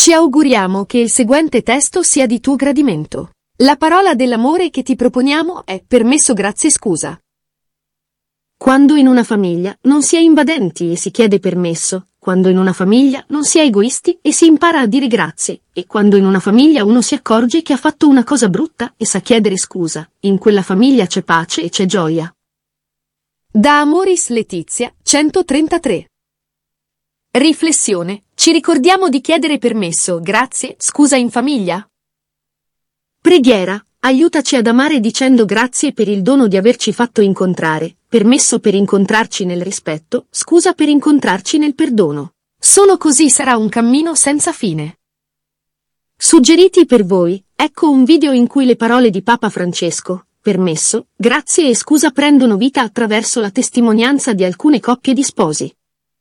Ci auguriamo che il seguente testo sia di tuo gradimento. La parola dell'amore che ti proponiamo è permesso, grazie, scusa. Quando in una famiglia non si è invadenti e si chiede permesso, quando in una famiglia non si è egoisti e si impara a dire grazie, e quando in una famiglia uno si accorge che ha fatto una cosa brutta e sa chiedere scusa, in quella famiglia c'è pace e c'è gioia. Da Amoris Letizia, 133. Riflessione. Ci ricordiamo di chiedere permesso, grazie, scusa in famiglia? Preghiera. Aiutaci ad amare dicendo grazie per il dono di averci fatto incontrare, permesso per incontrarci nel rispetto, scusa per incontrarci nel perdono. Solo così sarà un cammino senza fine. Suggeriti per voi, ecco un video in cui le parole di Papa Francesco, permesso, grazie e scusa prendono vita attraverso la testimonianza di alcune coppie di sposi.